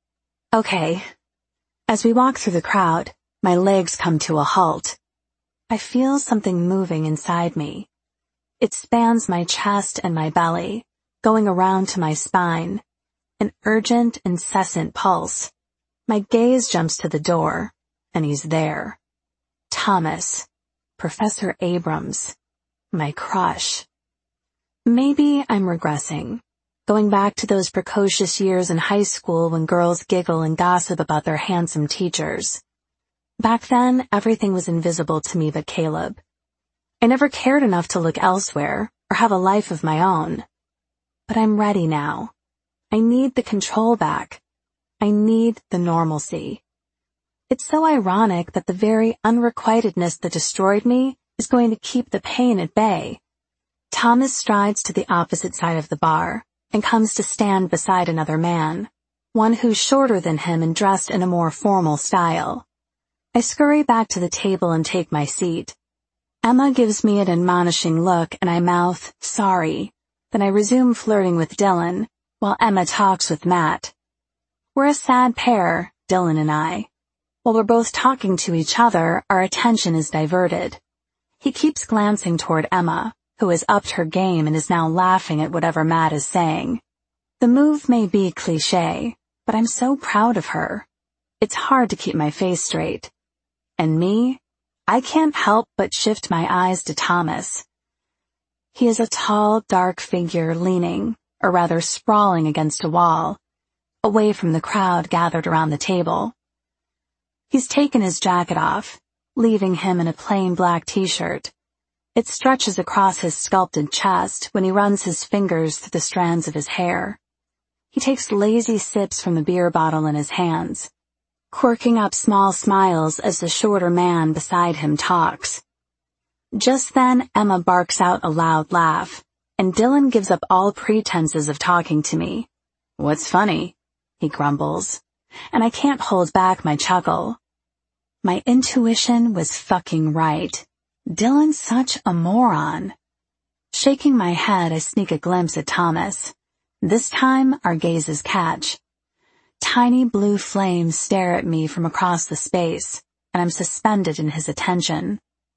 A: Okay. As we walk through the crowd, my legs come to a halt. I feel something moving inside me. It spans my chest and my belly, going around to my spine. An urgent, incessant pulse. My gaze jumps to the door, and he's there. Thomas. Professor Abrams. My crush. Maybe I'm regressing, going back to those precocious years in high school when girls giggle and gossip about their handsome teachers. Back then, everything was invisible to me but Caleb. I never cared enough to look elsewhere or have a life of my own. But I'm ready now. I need the control back. I need the normalcy. It's so ironic that the very unrequitedness that destroyed me is going to keep the pain at bay. Thomas strides to the opposite side of the bar and comes to stand beside another man, one who's shorter than him and dressed in a more formal style. I scurry back to the table and take my seat. Emma gives me an admonishing look and I mouth, sorry. Then I resume flirting with Dylan, while Emma talks with Matt. We're a sad pair, Dylan and I. While we're both talking to each other, our attention is diverted. He keeps glancing toward Emma, who has upped her game and is now laughing at whatever Matt is saying. The move may be cliché, but I'm so proud of her. It's hard to keep my face straight. And me? I can't help but shift my eyes to Thomas. He is a tall, dark figure leaning, or rather sprawling against a wall, away from the crowd gathered around the table. He's taken his jacket off, leaving him in a plain black t-shirt. It stretches across his sculpted chest when he runs his fingers through the strands of his hair. He takes lazy sips from the beer bottle in his hands, quirking up small smiles as the shorter man beside him talks. Just then, Emma barks out a loud laugh, and Dylan gives up all pretenses of talking to me. What's funny? He grumbles, and I can't hold back my chuckle. My intuition was fucking right. Dylan's such a moron. Shaking my head, I sneak a glimpse at Thomas. This time, our gazes catch. Tiny blue flames stare at me from across the space, and I'm suspended in his attention.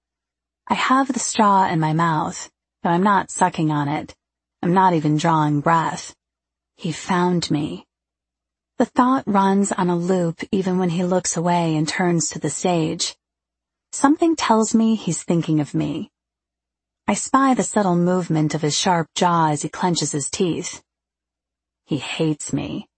A: I have the straw in my mouth, but I'm not sucking on it. I'm not even drawing breath. He found me. The thought runs on a loop even when he looks away and turns to the stage. Something tells me he's thinking of me. I spy the subtle movement of his sharp jaw as he clenches his teeth. He hates me.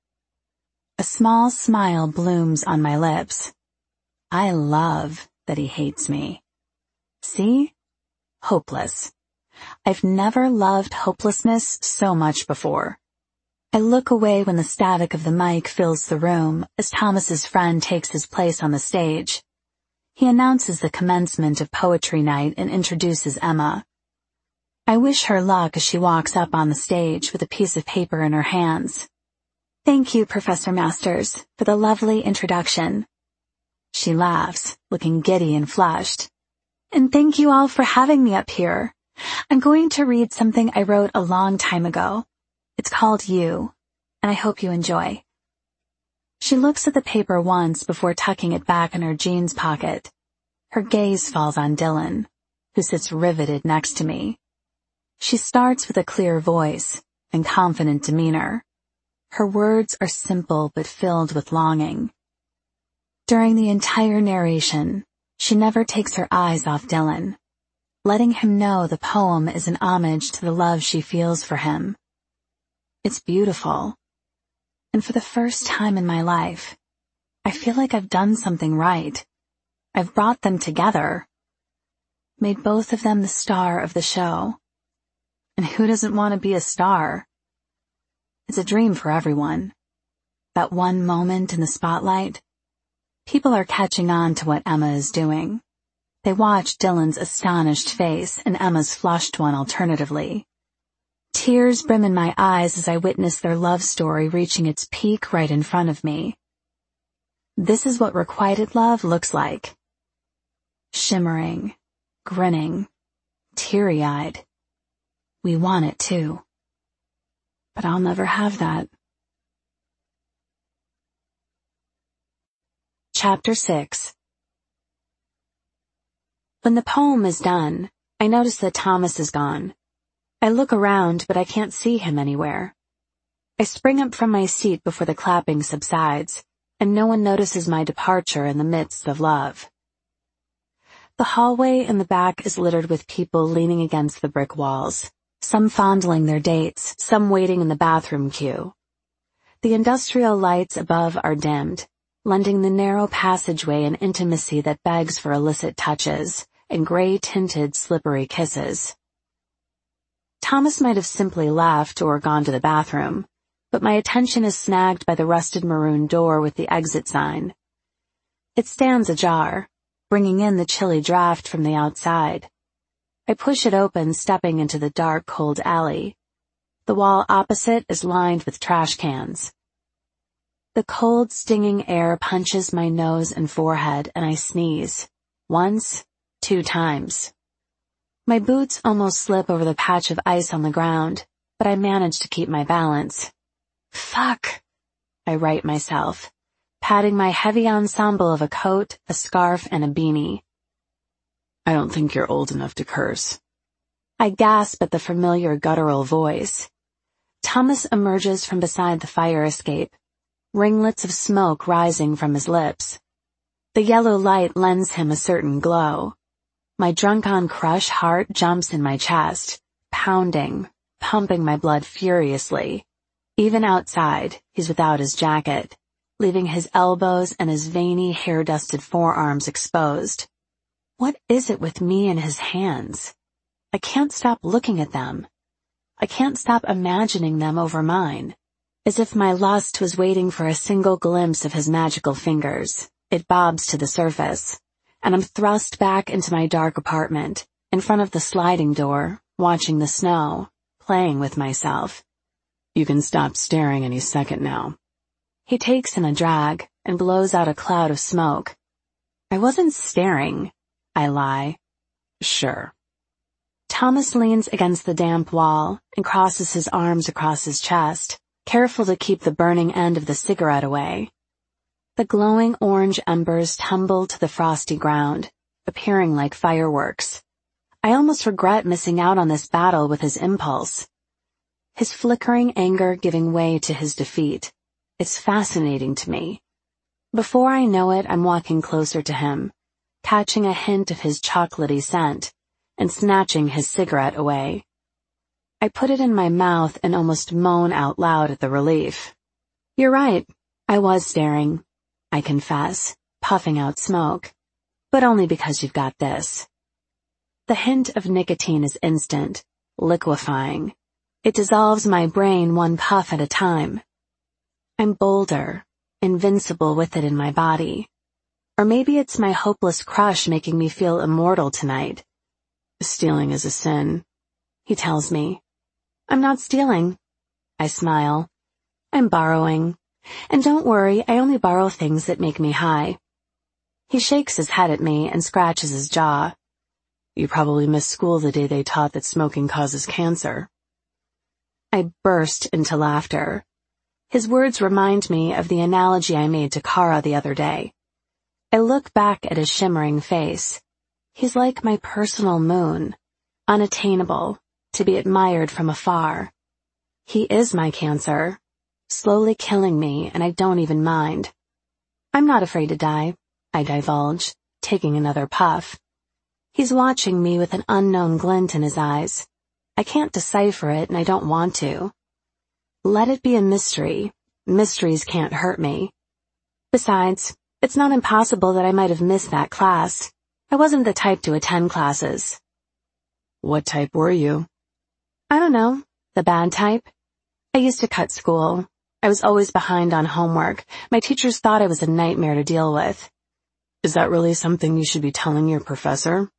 A: A small smile blooms on my lips. I love that he hates me. See? Hopeless. I've never loved hopelessness so much before. I look away when the static of the mic fills the room as Thomas's friend takes his place on the stage. He announces the commencement of poetry night and introduces Emma. I wish her luck as she walks up on the stage with a piece of paper in her hands. Thank you, Professor Masters, for the lovely introduction. She laughs, looking giddy and flushed. And thank you all for having me up here. I'm going to read something I wrote a long time ago. It's called You, and I hope you enjoy. She looks at the paper once before tucking it back in her jeans pocket. Her gaze falls on Dylan, who sits riveted next to me. She starts with a clear voice and confident demeanor. Her words are simple but filled with longing. During the entire narration, she never takes her eyes off Dylan, letting him know the poem is an homage to the love she feels for him. It's beautiful. And for the first time in my life, I feel like I've done something right. I've brought them together. Made both of them the star of the show. And who doesn't want to be a star? It's a dream for everyone. That one moment in the spotlight. People are catching on to what Emma is doing. They watch Dylan's astonished face and Emma's flushed one alternatively. Tears brim in my eyes as I witness their love story reaching its peak right in front of me. This is what requited love looks like. Shimmering, grinning, teary-eyed. We want it too. But I'll never have that. Chapter 6. When the poem is done, I notice that Thomas is gone. I look around, but I can't see him anywhere. I spring up from my seat before the clapping subsides, and no one notices my departure in the midst of love. The hallway in the back is littered with people leaning against the brick walls. Some fondling their dates, some waiting in the bathroom queue. The industrial lights above are dimmed, lending the narrow passageway an intimacy that begs for illicit touches and gray-tinted slippery kisses. Thomas might have simply left or gone to the bathroom, but my attention is snagged by the rusted maroon door with the exit sign. It stands ajar, bringing in the chilly draft from the outside. I push it open, stepping into the dark, cold alley. The wall opposite is lined with trash cans. The cold, stinging air punches my nose and forehead, and I sneeze. Once, 2 times. My boots almost slip over the patch of ice on the ground, but I manage to keep my balance. Fuck, I right myself, patting my heavy ensemble of a coat, a scarf, and a beanie.
B: I don't think you're old enough to curse.
A: I gasp at the familiar guttural voice. Thomas emerges from beside the fire escape, ringlets of smoke rising from his lips. The yellow light lends him a certain glow. My drunk-on crush heart jumps in my chest, pounding, pumping my blood furiously. Even outside, he's without his jacket, leaving his elbows and his veiny, hair-dusted forearms exposed. What is it with me and his hands? I can't stop looking at them. I can't stop imagining them over mine. As if my lust was waiting for a single glimpse of his magical fingers, it bobs to the surface, and I'm thrust back into my dark apartment, in front of the sliding door, watching the snow, playing with myself.
B: You can stop staring any second now.
A: He takes in a drag and blows out a cloud of smoke. I wasn't staring. I lie.
B: Sure.
A: Thomas leans against the damp wall and crosses his arms across his chest, careful to keep the burning end of the cigarette away. The glowing orange embers tumble to the frosty ground, appearing like fireworks. I almost regret missing out on this battle with his impulse. His flickering anger giving way to his defeat. It's fascinating to me. Before I know it, I'm walking closer to him, catching a hint of his chocolatey scent, and snatching his cigarette away. I put it in my mouth and almost moan out loud at the relief. You're right, I was staring, I confess, puffing out smoke. But only because you've got this. The hint of nicotine is instant, liquefying. It dissolves my brain one puff at a time. I'm bolder, invincible with it in my body. Or maybe it's my hopeless crush making me feel immortal tonight.
B: Stealing is a sin.
A: he tells me. I'm not stealing. I smile. I'm borrowing. And don't worry, I only borrow things that make me high. He shakes his head at me and scratches his jaw. You probably missed school the day they taught that smoking causes cancer. I burst into laughter. His words remind me of the analogy I made to Kara the other day. I look back at his shimmering face. He's like my personal moon, unattainable, to be admired from afar. He is my cancer, slowly killing me, and I don't even mind. I'm not afraid to die, I divulge, taking another puff. He's watching me with an unknown glint in his eyes. I can't decipher it, and I don't want to. Let it be a mystery. Mysteries can't hurt me. Besides, it's not impossible that I might have missed that class. I wasn't the type to attend classes.
B: What type were you?
A: I don't know. The bad type. I used to cut school. I was always behind on homework. My teachers thought I was a nightmare to deal with.
B: Is that really something you should be telling your professor?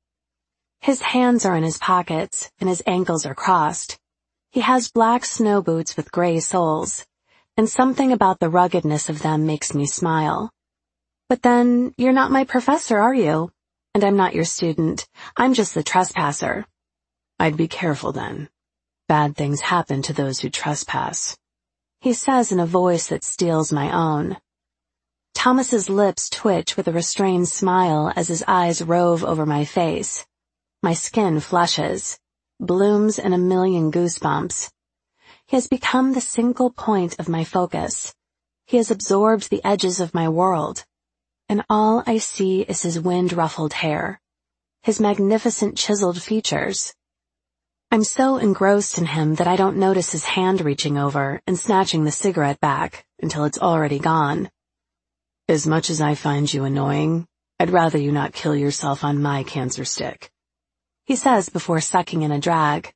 A: His hands are in his pockets, and his ankles are crossed. He has black snow boots with gray soles, and something about the ruggedness of them makes me smile. But then, you're not my professor, are you? And I'm not your student. I'm just the trespasser.
B: I'd be careful then. Bad things happen to those who trespass.
A: He says in a voice that steals my own. Thomas's lips twitch with a restrained smile as his eyes rove over my face. My skin flushes, blooms in a million goosebumps. He has become the single point of my focus. He has absorbed the edges of my world, and all I see is his wind-ruffled hair, his magnificent chiseled features. I'm so engrossed in him that I don't notice his hand reaching over and snatching the cigarette back until it's already gone.
B: As much as I find you annoying, I'd rather you not kill yourself on my cancer stick,
A: he says before sucking in a drag.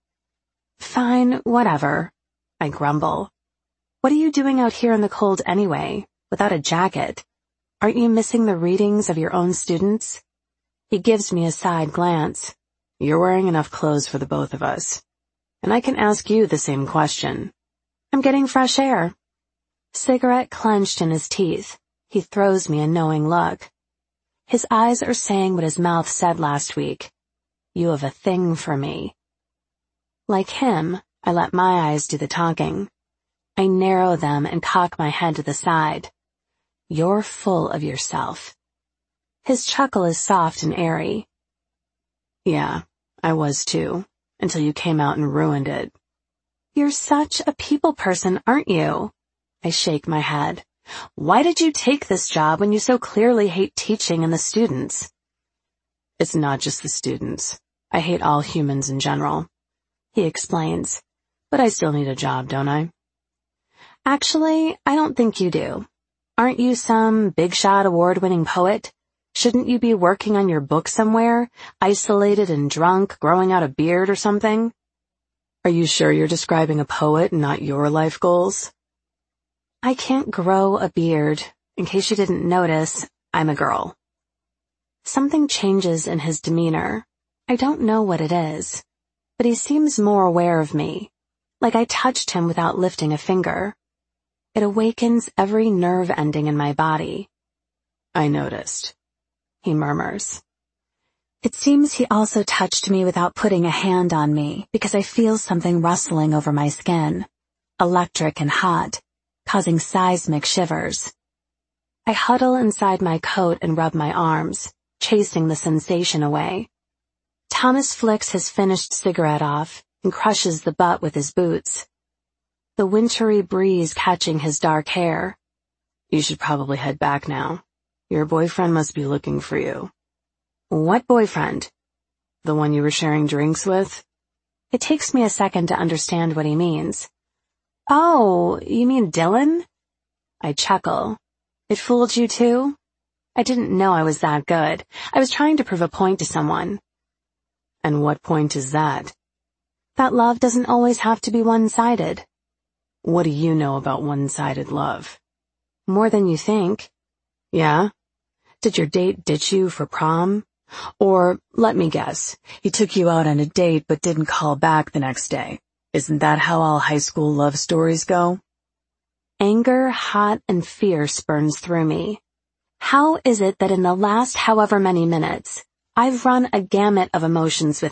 A: Fine, whatever, I grumble. What are you doing out here in the cold anyway, without a jacket? Aren't you missing the readings of your own students? He gives me a side glance.
B: You're wearing enough clothes for the both of us. And I can ask you the same question.
A: I'm getting fresh air. Cigarette clenched in his teeth. He throws me a knowing look. His eyes are saying what his mouth said last week. You have a thing for me. Like him, I let my eyes do the talking. I narrow them and cock my head to the side. You're full of yourself. His chuckle is soft and airy.
B: Yeah, I was too, until you came out and ruined it.
A: You're such a people person, aren't you? I shake my head. Why did you take this job when you so clearly hate teaching and the students?
B: It's not just the students. I hate all humans in general. He explains. But I still need a job, don't I?
A: Actually, I don't think you do. Aren't you some big-shot award-winning poet? Shouldn't you be working on your book somewhere, isolated and drunk, growing out a beard or something?
B: Are you sure you're describing a poet and not your life goals?
A: I can't grow a beard. In case you didn't notice, I'm a girl. Something changes in his demeanor. I don't know what it is, but he seems more aware of me, like I touched him without lifting a finger. It awakens every nerve ending in my body.
B: I noticed, he murmurs.
A: It seems he also touched me without putting a hand on me because I feel something rustling over my skin, electric and hot, causing seismic shivers. I huddle inside my coat and rub my arms, chasing the sensation away. Thomas flicks his finished cigarette off and crushes the butt with his boots. The wintry breeze catching his dark hair.
B: You should probably head back now. Your boyfriend must be looking for you.
A: What boyfriend?
B: The one you were sharing drinks with?
A: It takes me a second to understand what he means. Oh, you mean Dylan? I chuckle. It fooled you too? I didn't know I was that good. I was trying to prove a point to someone.
B: And what point is that?
A: That love doesn't always have to be one-sided.
B: What do you know about one-sided love?
A: More than you think.
B: Yeah? Did your date ditch you for prom? Or, let me guess, he took you out on a date but didn't call back the next day. Isn't that how all high school love stories go?
A: Anger, hot and fierce burns through me. How is it that in the last however many minutes, I've run a gamut of emotions with